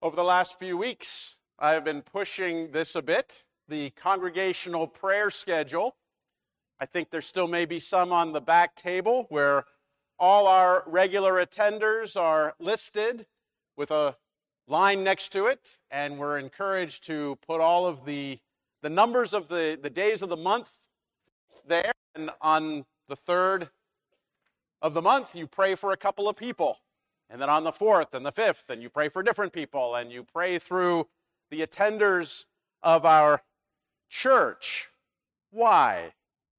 Over the last few weeks, I have been pushing this a bit, the congregational prayer schedule. I think there still may be some on the back table where all our regular attenders are listed with a line next to it, and we're encouraged to put all of the numbers of the days of the month there, and on the 3rd of the month, you pray for a couple of people. And then on the 4th and the 5th, and you pray for different people, and you pray through the attenders of our church. Why?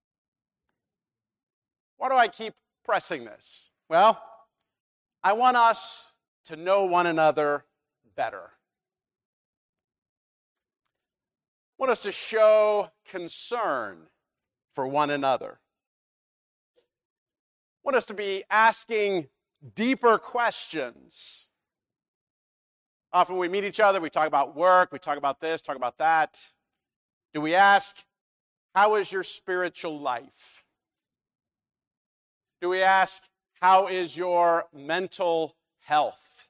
Why do I keep pressing this? Well, I want us to know one another better. I want us to show concern for one another. I want us to be asking deeper questions. Often we meet each other, we talk about work, we talk about this, talk about that. Do we ask, how is your spiritual life? Do we ask, how is your mental health?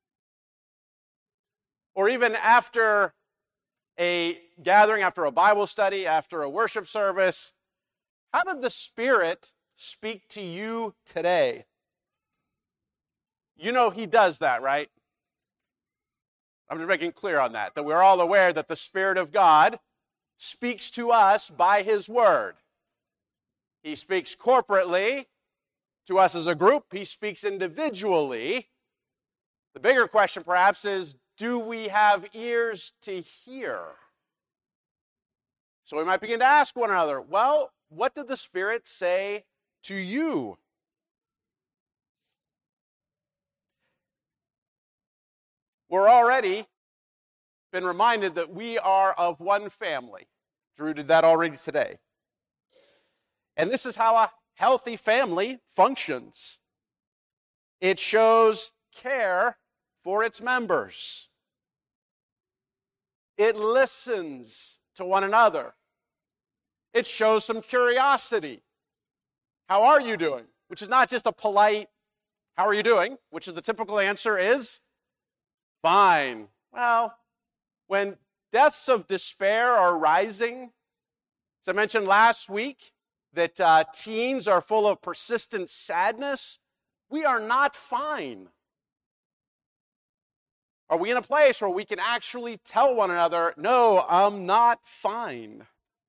Or even after a gathering, after a Bible study, after a worship service, how did the Spirit speak to you today? You know He does that, right? I'm just making clear on that we're all aware that the Spirit of God speaks to us by His Word. He speaks corporately to us as a group. He speaks individually. The bigger question, perhaps, is, do we have ears to hear? So we might begin to ask one another, well, what did the Spirit say to you? We're already been reminded that we are of one family. Drew did that already today. And this is how a healthy family functions. It shows care for its members. It listens to one another. It shows some curiosity. How are you doing? Which is not just a polite, how are you doing? Which is the typical answer is, fine. Well, when deaths of despair are rising, as I mentioned last week, that teens are full of persistent sadness, we are not fine. Are we in a place where we can actually tell one another, no, I'm not fine?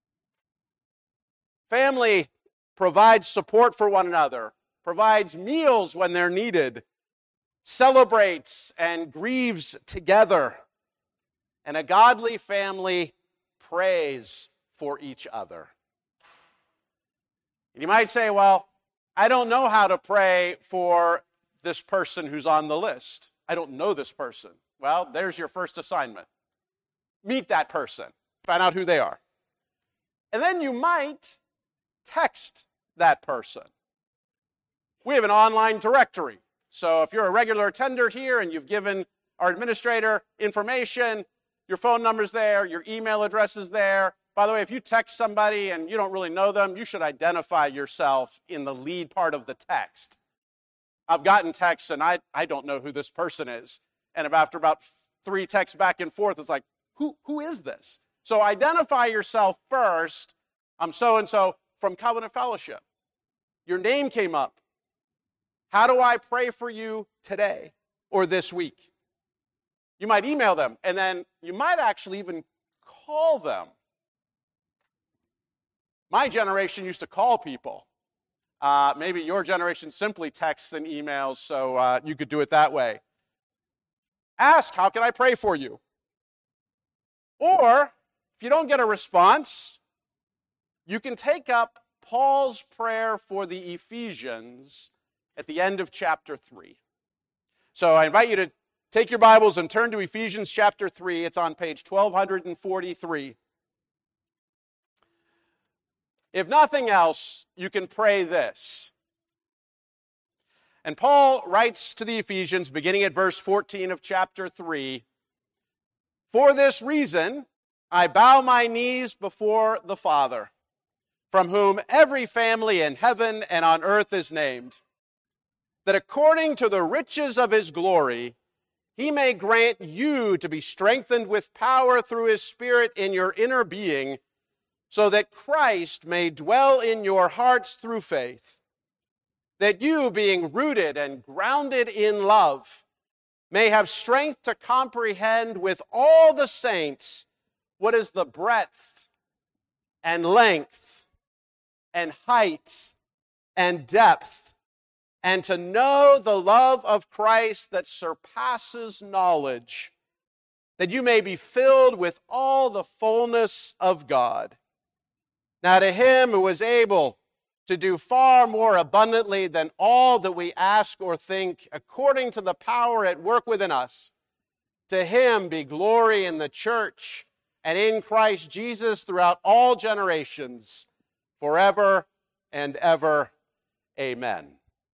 Family provides support for one another, provides meals when they're needed, celebrates and grieves together. And a godly family prays for each other. And you might say, well, I don't know how to pray for this person who's on the list. I don't know this person. Well, there's your first assignment. Meet that person. Find out who they are. And then you might text that person. We have an online directory. So if you're a regular attender here and you've given our administrator information, your phone number's there, your email address is there. By the way, if you text somebody and you don't really know them, you should identify yourself in the lead part of the text. I've gotten texts and I don't know who this person is. And after about 3 texts back and forth, it's like, who is this? So identify yourself first. I'm so-and-so from Covenant Fellowship. Your name came up. How do I pray for you today or this week? You might email them, and then you might actually even call them. My generation used to call people. Maybe your generation simply texts and emails, so you could do it that way. Ask, how can I pray for you? Or, if you don't get a response, you can take up Paul's prayer for the Ephesians at the end of chapter 3. So I invite you to take your Bibles and turn to Ephesians chapter 3. It's on page 1243. If nothing else, you can pray this. And Paul writes to the Ephesians, beginning at verse 14 of chapter 3, "For this reason I bow my knees before the Father, from whom every family in heaven and on earth is named, that according to the riches of his glory He may grant you to be strengthened with power through his Spirit in your inner being, so that Christ may dwell in your hearts through faith, that you, being rooted and grounded in love, may have strength to comprehend with all the saints what is the breadth and length and height and depth, and to know the love of Christ that surpasses knowledge, that you may be filled with all the fullness of God. Now to him who is able to do far more abundantly than all that we ask or think, according to the power at work within us, to him be glory in the church and in Christ Jesus throughout all generations, forever and ever. Amen.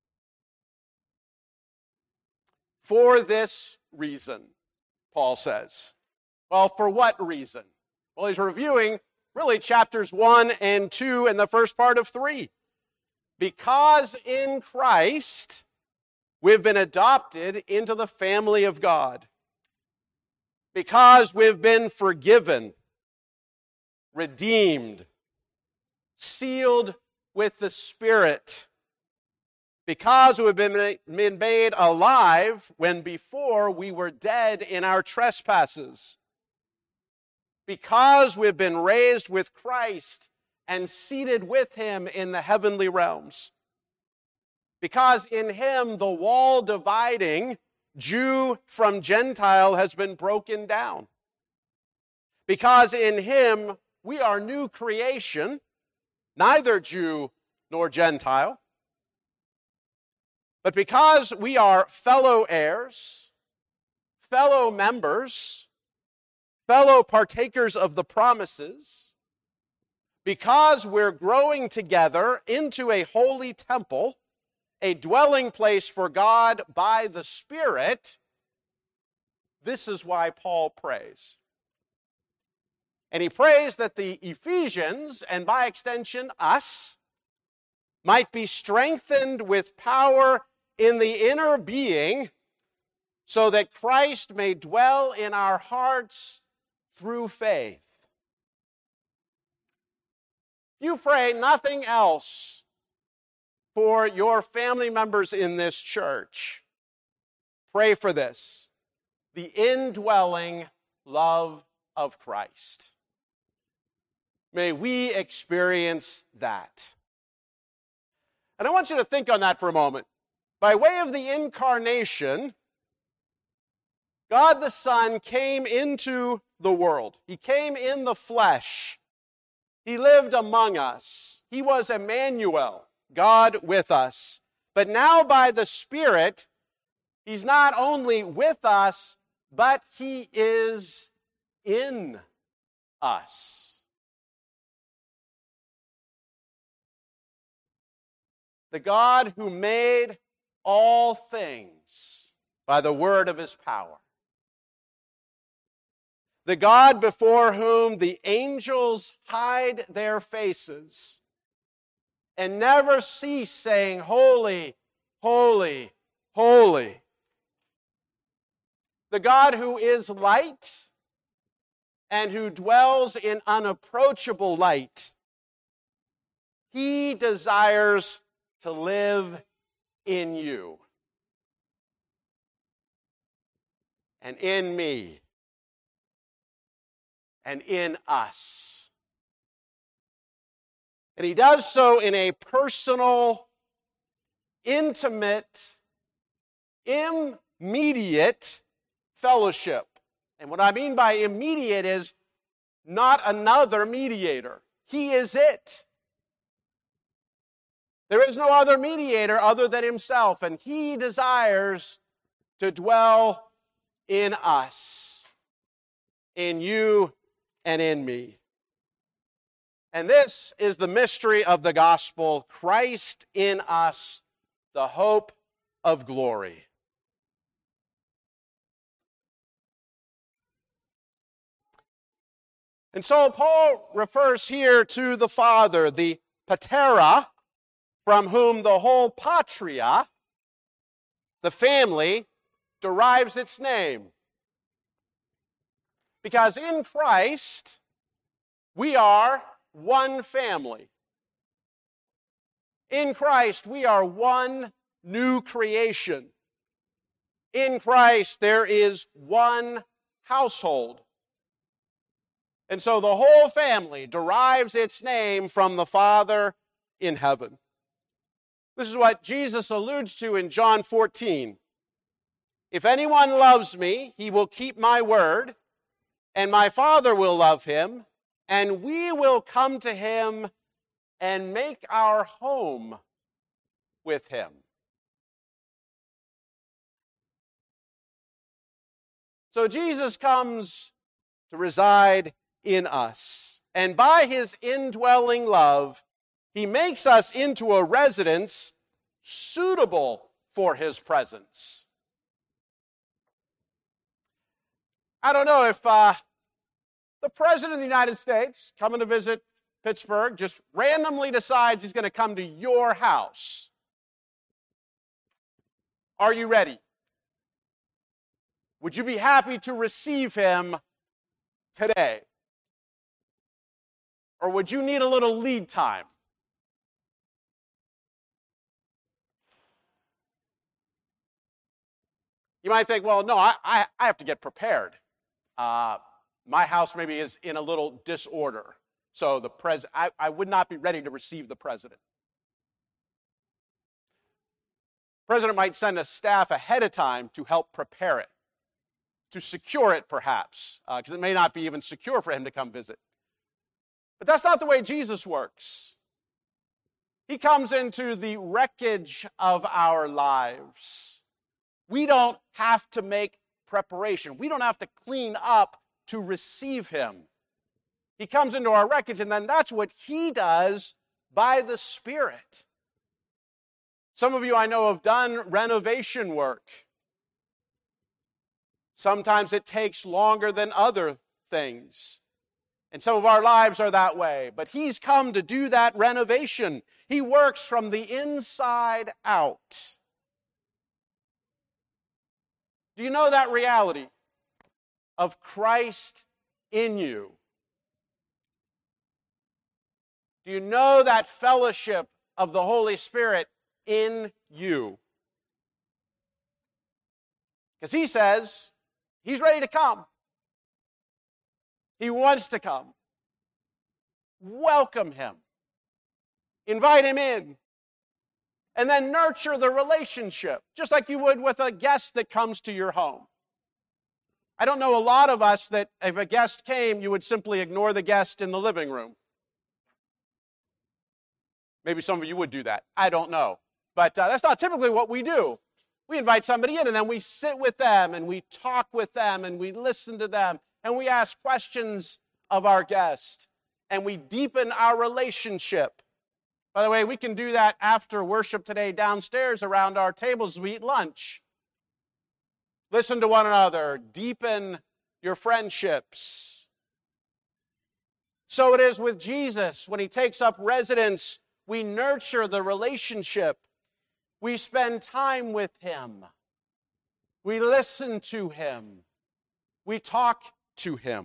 For this reason, Paul says. Well, for what reason? Well, he's reviewing really chapters 1 and 2 and the first part of 3. Because in Christ, we've been adopted into the family of God. Because we've been forgiven, redeemed, sealed with the Spirit. Because we've been made alive when before we were dead in our trespasses. Because we've been raised with Christ and seated with him in the heavenly realms. Because in him the wall dividing Jew from Gentile has been broken down. Because in him we are new creation, neither Jew nor Gentile. But because we are fellow heirs, fellow members, fellow partakers of the promises, because we're growing together into a holy temple, a dwelling place for God by the Spirit, this is why Paul prays. And he prays that the Ephesians, and by extension us, might be strengthened with power in the inner being, so that Christ may dwell in our hearts through faith. You pray nothing else for your family members in this church. Pray for this: the indwelling love of Christ. May we experience that. And I want you to think on that for a moment. By way of the incarnation, God the Son came into the world. He came in the flesh. He lived among us. He was Emmanuel, God with us. But now by the Spirit, he's not only with us, but he is in us. The God who made all things by the word of his power. The God before whom the angels hide their faces and never cease saying, "Holy, holy, holy." The God who is light and who dwells in unapproachable light. He desires to live in you and in me and in us. And he does so in a personal, intimate, immediate fellowship. And what I mean by immediate is not another mediator. He is it. There is no other mediator other than himself, and he desires to dwell in us, in you and in me. And this is the mystery of the gospel: Christ in us, the hope of glory. And so Paul refers here to the Father, the patera, from whom the whole patria, the family, derives its name. Because in Christ, we are one family. In Christ, we are one new creation. In Christ, there is one household. And so the whole family derives its name from the Father in heaven. This is what Jesus alludes to in John 14. If anyone loves me, he will keep my word, and my Father will love him, and we will come to him and make our home with him. So Jesus comes to reside in us, and by his indwelling love, he makes us into a residence suitable for his presence. I don't know if the President of the United States coming to visit Pittsburgh just randomly decides he's going to come to your house. Are you ready? Would you be happy to receive him today? Or would you need a little lead time? You might think, well, no, I have to get prepared. My house maybe is in a little disorder. So I would not be ready to receive the president. The president might send a staff ahead of time to help prepare it, to secure it perhaps, because it may not be even secure for him to come visit. But that's not the way Jesus works. He comes into the wreckage of our lives. We don't have to make preparation. We don't have to clean up to receive him. He comes into our wreckage, and then that's what he does by the Spirit. Some of you I know have done renovation work. Sometimes it takes longer than other things. And some of our lives are that way. But he's come to do that renovation. He works from the inside out. Do you know that reality of Christ in you? Do you know that fellowship of the Holy Spirit in you? Because he says he's ready to come. He wants to come. Welcome him. Invite him in. And then nurture the relationship, just like you would with a guest that comes to your home. I don't know a lot of us that if a guest came, you would simply ignore the guest in the living room. Maybe some of you would do that. I don't know. But that's not typically what we do. We invite somebody in, and then we sit with them, and we talk with them, and we listen to them, and we ask questions of our guest, and we deepen our relationship. By the way, we can do that after worship today downstairs around our tables as we eat lunch. Listen to one another. Deepen your friendships. So it is with Jesus. When he takes up residence, we nurture the relationship. We spend time with him. We listen to him. We talk to him.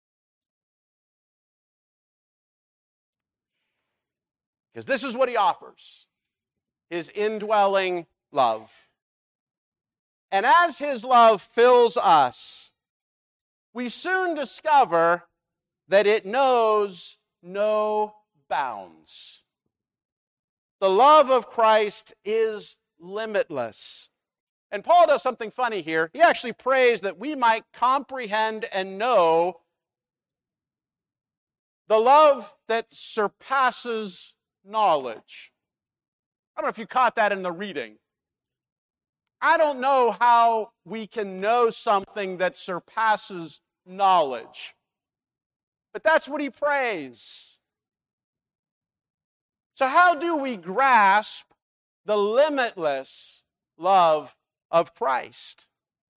Because this is what he offers, his indwelling love. And as his love fills us, we soon discover that it knows no bounds. The love of Christ is limitless. And Paul does something funny here. He actually prays that we might comprehend and know the love that surpasses knowledge. I don't know if you caught that in the reading. I don't know how we can know something that surpasses knowledge. But that's what he prays. So how do we grasp the limitless love of Christ?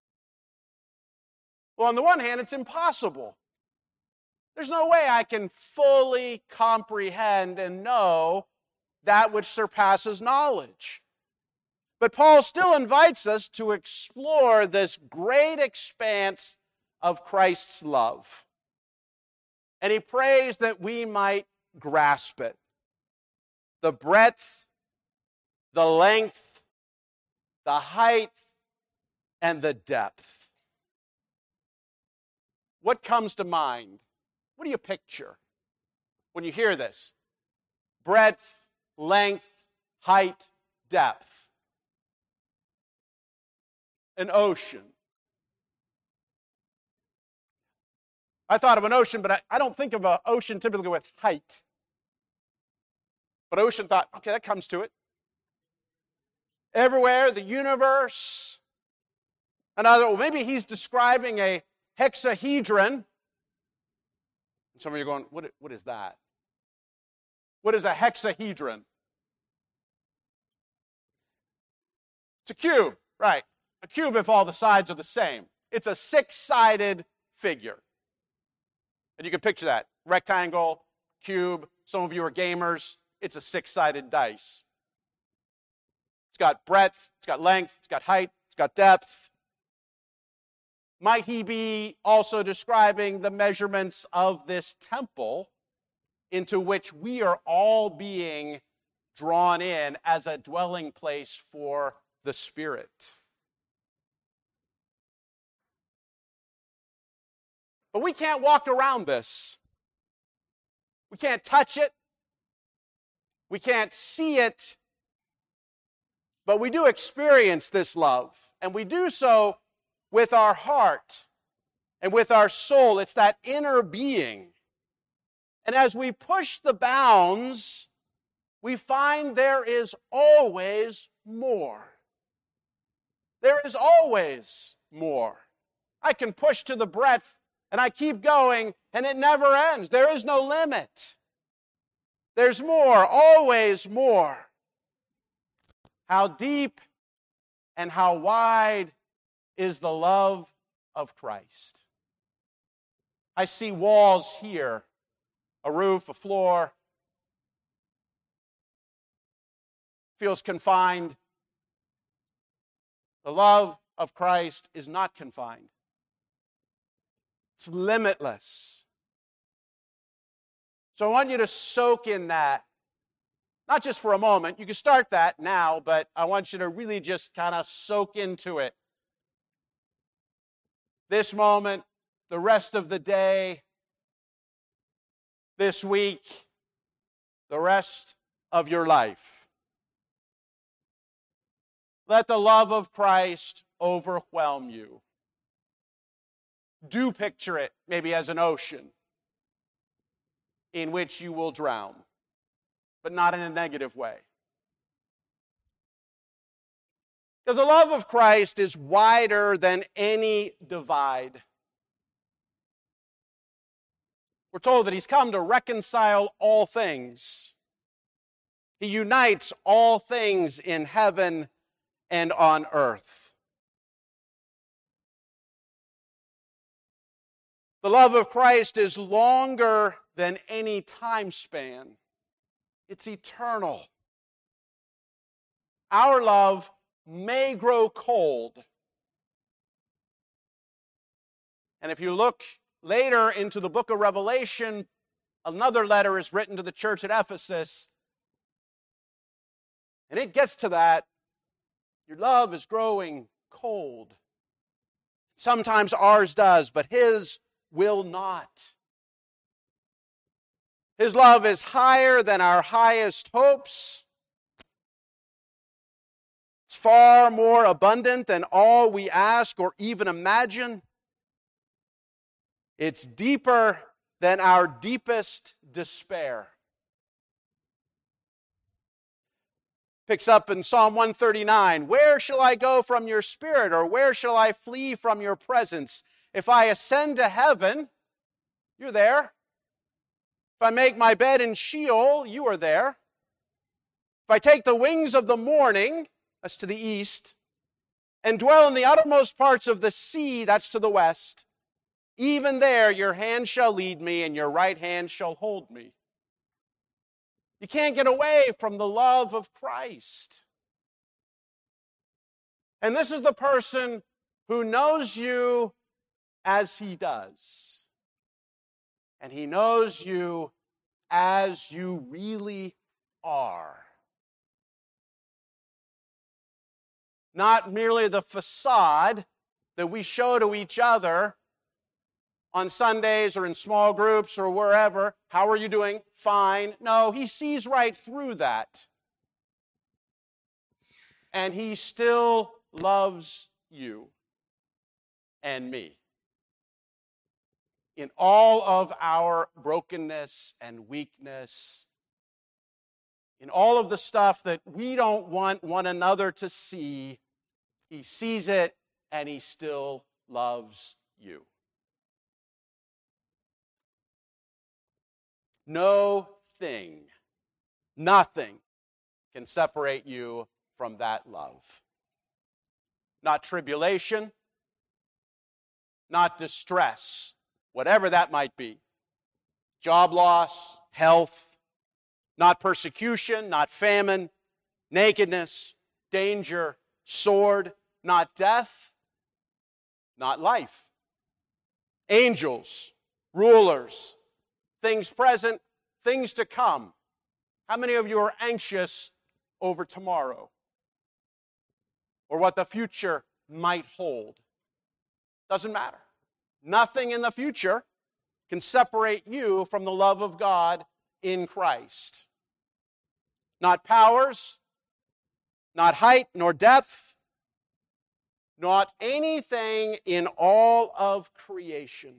Well, on the one hand, it's impossible. There's no way I can fully comprehend and know that which surpasses knowledge. But Paul still invites us to explore this great expanse of Christ's love. And he prays that we might grasp it. The breadth, the length, the height, and the depth. What comes to mind? What do you picture when you hear this? Breadth, length, height, depth. An ocean. I thought of an ocean, but I don't think of an ocean typically with height. But ocean thought, okay, that comes to it. Everywhere, the universe. Well, maybe he's describing a hexahedron. And some of you are going, what is that? What is a hexahedron? It's a cube, right. A cube if all the sides are the same. It's a six-sided figure. And you can picture that. Rectangle, cube. Some of you are gamers. It's a six-sided dice. It's got breadth, it's got length, it's got height, it's got depth. Might he be also describing the measurements of this temple into which we are all being drawn in as a dwelling place for the Spirit? But we can't walk around this. We can't touch it. We can't see it. But we do experience this love. And we do so with our heart and with our soul. It's that inner being. And as we push the bounds, we find there is always more. There is always more. I can push to the breadth and I keep going, and it never ends. There is no limit. There's more, always more. How deep and how wide is the love of Christ? I see walls here, a roof, a floor. Feels confined. The love of Christ is not confined. It's limitless. So I want you to soak in that. Not just for a moment. You can start that now, but I want you to really just kind of soak into it. This moment, the rest of the day, this week, the rest of your life. Let the love of Christ overwhelm you. Do picture it maybe as an ocean in which you will drown, but not in a negative way. Because the love of Christ is wider than any divide. We're told that he's come to reconcile all things. He unites all things in heaven and on earth. The love of Christ is longer than any time span. It's eternal. Our love may grow cold. And if you look later into the book of Revelation, another letter is written to the church at Ephesus. And it gets to that. Your love is growing cold. Sometimes ours does, but his will not. His love is higher than our highest hopes. It's far more abundant than all we ask or even imagine. It's deeper than our deepest despair. Picks up in Psalm 139, where shall I go from your spirit, or where shall I flee from your presence? If I ascend to heaven, you're there. If I make my bed in Sheol, you are there. If I take the wings of the morning, that's to the east, and dwell in the uttermost parts of the sea, that's to the west, even there your hand shall lead me, and your right hand shall hold me. You can't get away from the love of Christ. And this is the person who knows you as he does. And he knows you as you really are. Not merely the facade that we show to each other on Sundays or in small groups or wherever. How are you doing? Fine. No, he sees right through that. And he still loves you and me. In all of our brokenness and weakness, in all of the stuff that we don't want one another to see, he sees it and he still loves you. No thing, nothing can separate you from that love. Not tribulation, not distress, whatever that might be. Job loss, health, not persecution, not famine, nakedness, danger, sword, not death, not life. Angels, rulers, things present, things to come. How many of you are anxious over tomorrow? Or what the future might hold? Doesn't matter. Nothing in the future can separate you from the love of God in Christ. Not powers, not height nor depth, not anything in all of creation.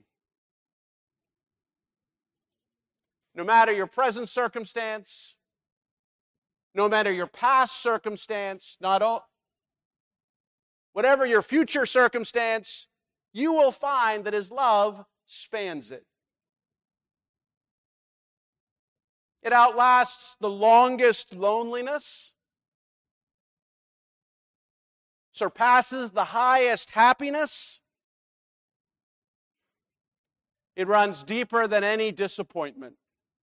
No matter your present circumstance, no matter your past circumstance, whatever your future circumstance, you will find that his love spans it. It outlasts the longest loneliness, surpasses the highest happiness. It runs deeper than any disappointment.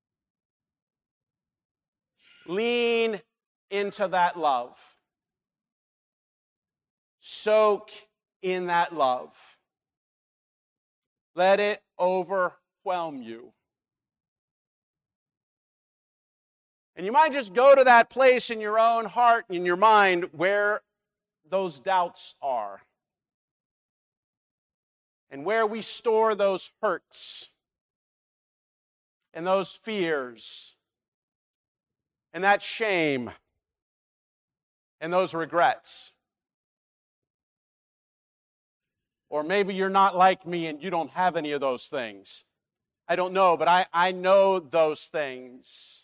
Lean into that love. Soak in that love. Let it overwhelm you. And you might just go to that place in your own heart and in your mind where those doubts are. And where we store those hurts and those fears and that shame and those regrets. Or maybe you're not like me and you don't have any of those things. I don't know, but I know those things.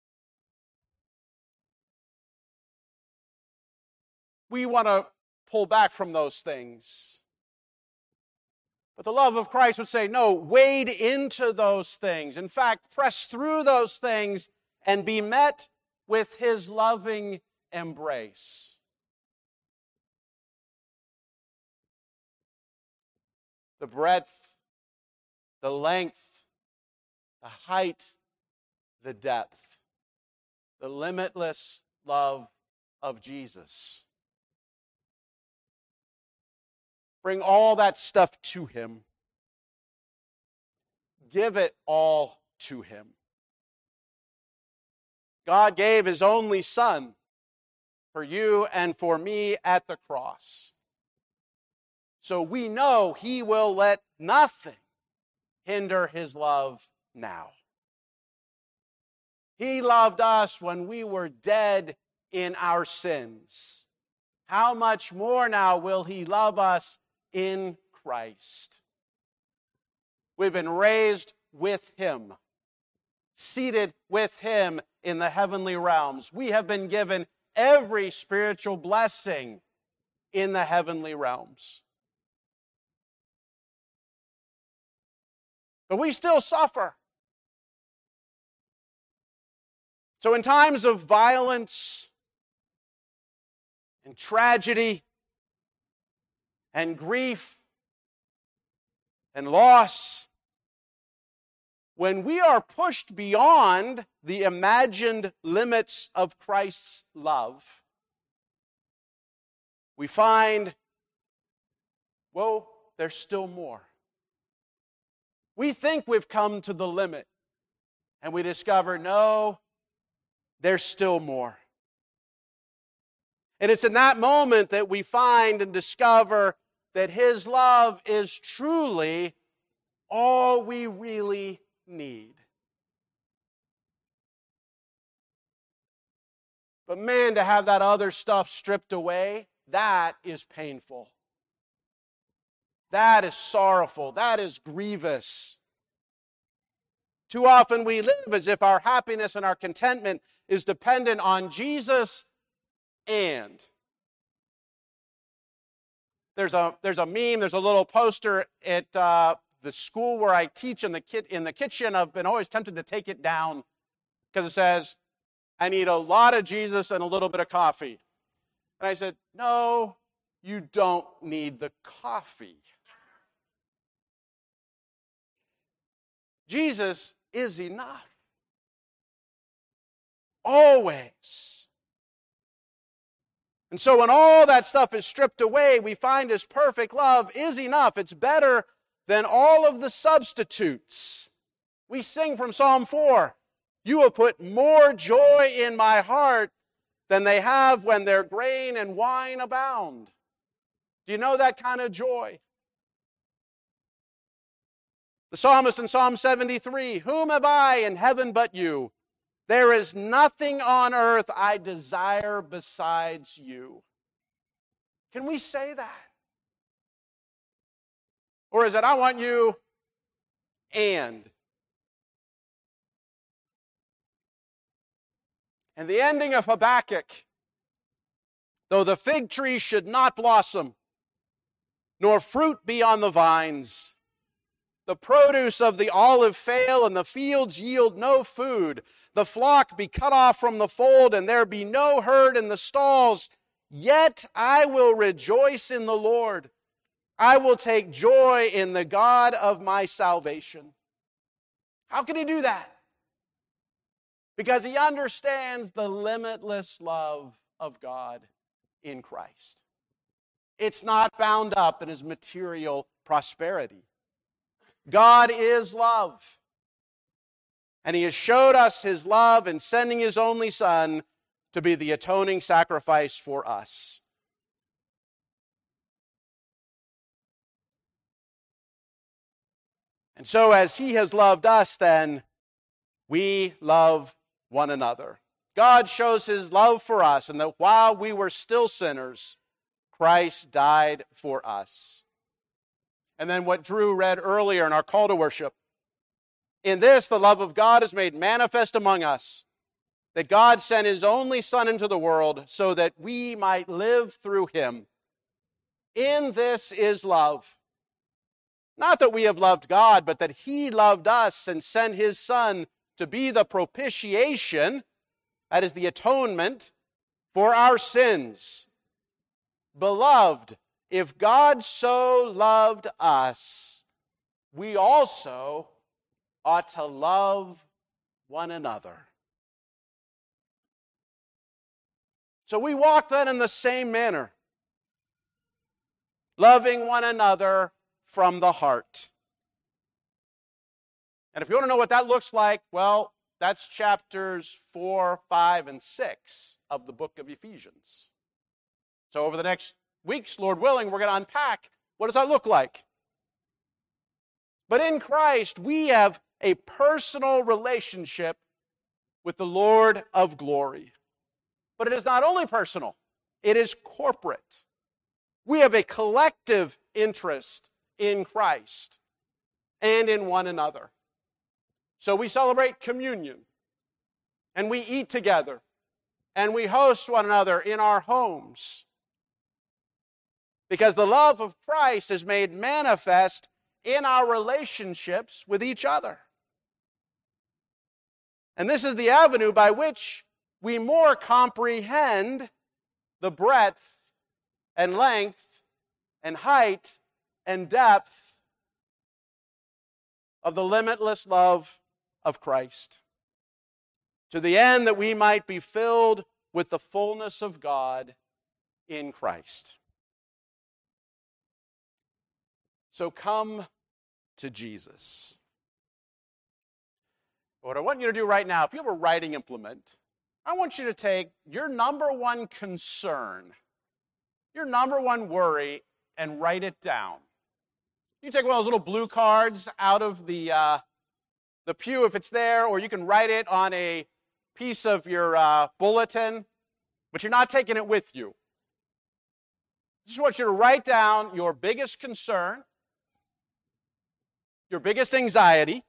We want to pull back from those things. But the love of Christ would say, no, wade into those things. In fact, press through those things and be met with his loving embrace. The breadth, the length, the height, the depth, the limitless love of Jesus. Bring all that stuff to him. Give it all to him. God gave his only Son for you and for me at the cross. So we know he will let nothing hinder his love now. He loved us when we were dead in our sins. How much more now will he love us in Christ? We've been raised with him, seated with him in the heavenly realms. We have been given every spiritual blessing in the heavenly realms. But we still suffer. So in times of violence and tragedy and grief and loss, when we are pushed beyond the imagined limits of Christ's love, we find, whoa, there's still more. We think we've come to the limit, and we discover, no, there's still more. And it's in that moment that we find and discover that His love is truly all we really need. But man, to have that other stuff stripped away, that is painful. That is sorrowful. That is grievous. Too often we live as if our happiness and our contentment is dependent on Jesus and. There's a meme, there's a little poster at the school where I teach in the kitchen. I've been always tempted to take it down because it says, I need a lot of Jesus and a little bit of coffee. And I said, no, you don't need the coffee. Jesus is enough. Always. And so when all that stuff is stripped away, we find His perfect love is enough. It's better than all of the substitutes. We sing from Psalm 4, you will put more joy in my heart than they have when their grain and wine abound. Do you know that kind of joy? The psalmist in Psalm 73, whom have I in heaven but you? There is nothing on earth I desire besides you. Can we say that? Or is it, I want you and? And the ending of Habakkuk, though the fig tree should not blossom, nor fruit be on the vines, the produce of the olive fail, and the fields yield no food, the flock be cut off from the fold, and there be no herd in the stalls, yet I will rejoice in the Lord. I will take joy in the God of my salvation. How can he do that? Because he understands the limitless love of God in Christ. It's not bound up in his material prosperity. God is love. And he has showed us his love in sending his only Son to be the atoning sacrifice for us. And so as he has loved us, then we love one another. God shows his love for us, and that while we were still sinners, Christ died for us. And then what Drew read earlier in our call to worship. In this, the love of God is made manifest among us, that God sent his only Son into the world so that we might live through him. In this is love. Not that we have loved God, but that he loved us and sent his Son to be the propitiation, that is the atonement, for our sins. Beloved, if God so loved us, we also ought to love one another. So we walk then in the same manner, loving one another from the heart. And if you want to know what that looks like, well, that's chapters 4, 5, and 6 of the book of Ephesians. So over the next weeks, Lord willing, we're going to unpack what does that look like. But in Christ, we have a personal relationship with the Lord of glory. But it is not only personal, it is corporate. We have a collective interest in Christ and in one another. So we celebrate communion, and we eat together, and we host one another in our homes. Because the love of Christ is made manifest in our relationships with each other. And this is the avenue by which we more comprehend the breadth and length and height and depth of the limitless love of Christ, to the end that we might be filled with the fullness of God in Christ. So come to Jesus. What I want you to do right now, if you have a writing implement, I want you to take your number one concern, your number one worry, and write it down. You take one of those little blue cards out of the pew if it's there, or you can write it on a piece of your bulletin, but you're not taking it with you. I just want you to write down your biggest concern, your biggest anxiety,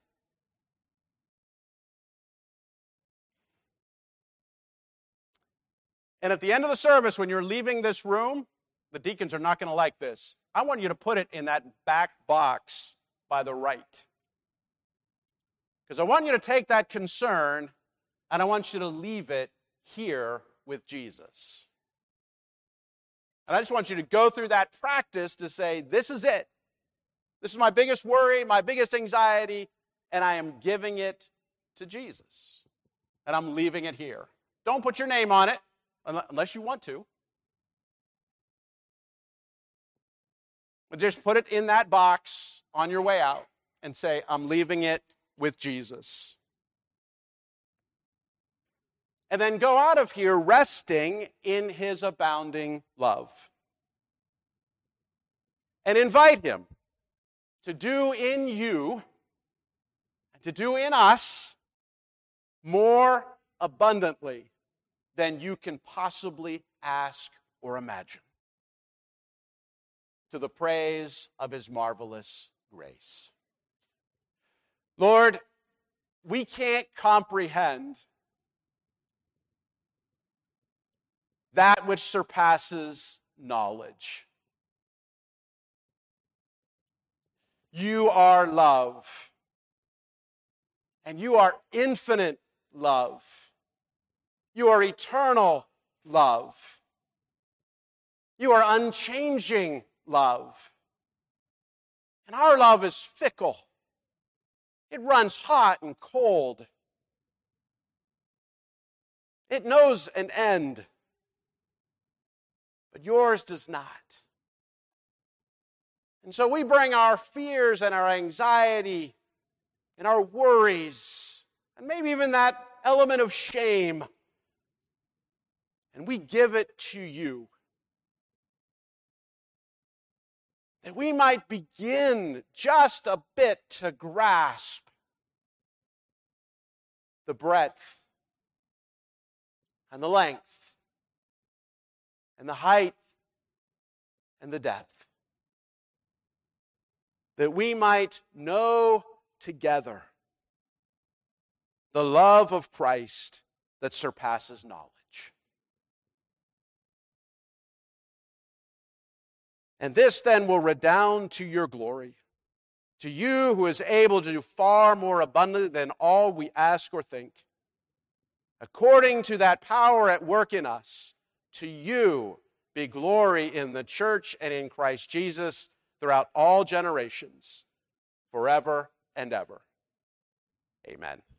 and at the end of the service, when you're leaving this room, the deacons are not going to like this. I want you to put it in that back box by the right. Because I want you to take that concern and I want you to leave it here with Jesus. And I just want you to go through that practice to say, this is it. This is my biggest worry, my biggest anxiety, and I am giving it to Jesus. And I'm leaving it here. Don't put your name on it unless you want to. But just put it in that box on your way out and say, I'm leaving it with Jesus. And then go out of here resting in his abounding love. And invite him to do in you, and to do in us, more abundantly than you can possibly ask or imagine, to the praise of his marvelous grace. Lord, we can't comprehend that which surpasses knowledge. You are love, and you are infinite love. You are eternal love. You are unchanging love. And our love is fickle. It runs hot and cold. It knows an end, but yours does not. And so we bring our fears and our anxiety and our worries, and maybe even that element of shame, and we give it to you, that we might begin just a bit to grasp the breadth and the length and the height and the depth. That we might know together the love of Christ that surpasses knowledge. And this then will redound to your glory, to you who is able to do far more abundantly than all we ask or think. According to that power at work in us, to you be glory in the church and in Christ Jesus throughout all generations, forever and ever. Amen.